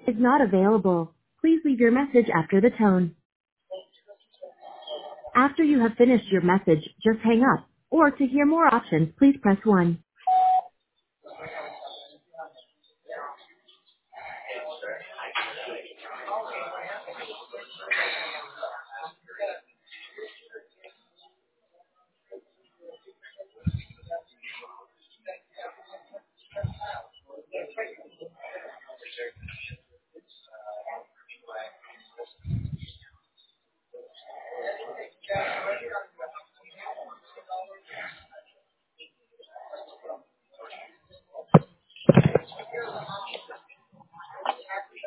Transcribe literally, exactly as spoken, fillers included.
is not available. Please leave your message after the tone. After you have finished your message, just hang up. Or to hear more options, please press one.